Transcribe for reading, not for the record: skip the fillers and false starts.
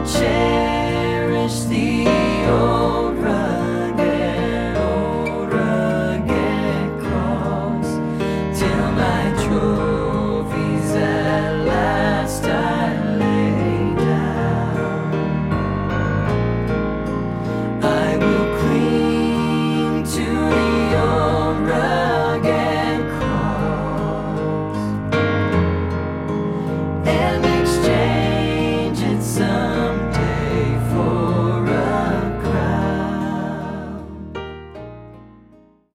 cherish the old rugged cross till my trophies at last I lay down. I will cling to the old rugged cross and exchange its sun